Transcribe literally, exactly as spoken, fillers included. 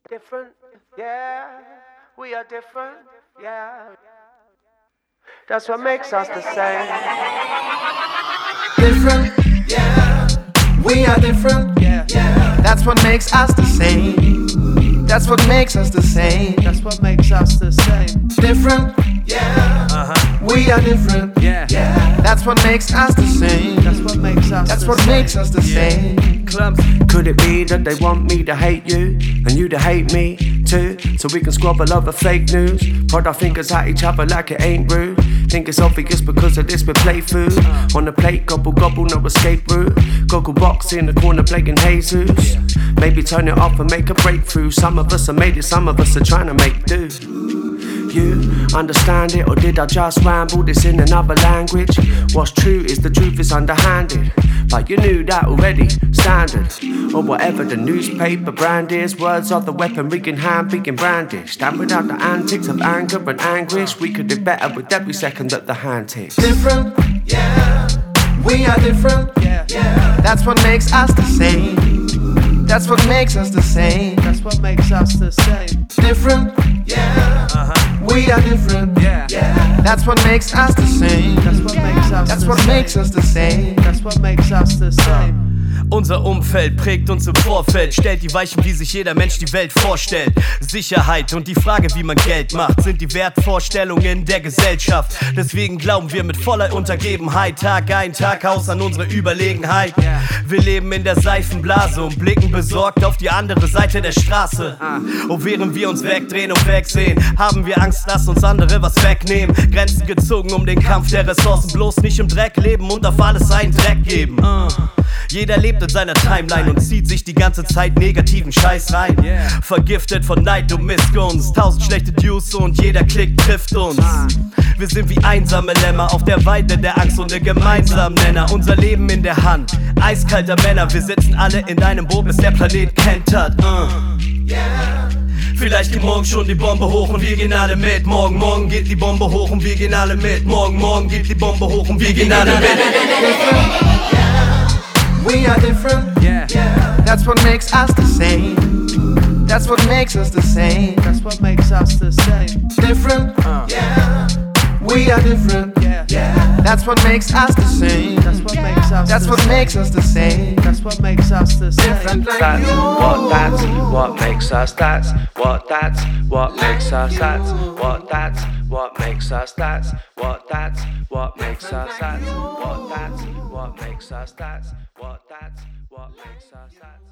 Different, yeah. We are different, yeah. That's what makes us the same. Different, yeah. We are different, yeah. yeah. That's what makes us the same. That's what makes us the same. That's what makes us the same. Different, yeah. Uh-huh. We are different, yeah. yeah. That's what makes us the same. That's what makes us That's the what same. makes us the yeah. same. Clumps. Could it be that they want me to hate you and you to hate me too? So we can squabble over fake news, prod our fingers at each other like it ain't rude. Think it's obvious because of this we play food. On the plate, gobble gobble, no escape route. Goggle box in the corner playing Jesus. Maybe turn it off and make a breakthrough. Some of us are made it, some of us are trying to make do. You understand it, or did I just ramble this in another language? What's true is the truth is underhanded, but you knew that already, standard. Or whatever the newspaper brand is, words are the weapon we can hand being brandished. And without the antics of anger and anguish, we could do better with every second that the hand ticks. Different, yeah. We are different, yeah. yeah. That's what makes us the same. That's what makes us the same. That's what makes us the same. Different, yeah. Uh-huh. We are different, yeah. yeah. That's what makes us the same. That's what makes us That's the what same. makes us the same. That's what makes us the same. Unser Umfeld prägt uns im Vorfeld, stellt die Weichen, wie sich jeder Mensch die Welt vorstellt. Sicherheit und die Frage, wie man Geld macht, sind die Wertvorstellungen der Gesellschaft. Deswegen glauben wir mit voller Untergebenheit Tag ein, Tag aus an unsere Überlegenheit. Wir leben in der Seifenblase und blicken besorgt auf die andere Seite der Straße. Und während wir uns wegdrehen und wegsehen, haben wir Angst, dass uns andere was wegnehmen. Grenzen gezogen um den Kampf der Ressourcen, bloß nicht im Dreck leben und auf alles einen Dreck geben. Jeder lebt in seiner Timeline und zieht sich die ganze Zeit negativen Scheiß rein. Vergiftet von Neid und Missgunst, tausend schlechte News und jeder Klick trifft uns. Wir sind wie einsame Lämmer auf der Weide der Angst und der gemeinsamen Nenner. Unser Leben in der Hand, eiskalter Männer, wir sitzen alle in einem Boot, bis der Planet kentert. uh. Vielleicht geht morgen schon die Bombe hoch und wir gehen alle mit. Morgen, morgen geht die Bombe hoch und wir gehen alle mit. Morgen, morgen geht die Bombe hoch und wir gehen alle mit. We are different, yeah. yeah. That's what makes us the same. That's what makes us the same. That's what makes us the same. Different, uh. yeah. We are different, yeah. yeah. That's what makes us the same. That's what makes us That's the what same. makes us the same. That's what makes us the same. Different like That's you. what, that's what makes us, that's what, that's what makes us, that's what, that's what makes us, that's what, that's what makes us, that's what, that's what makes us, that's what, that's what makes us, that's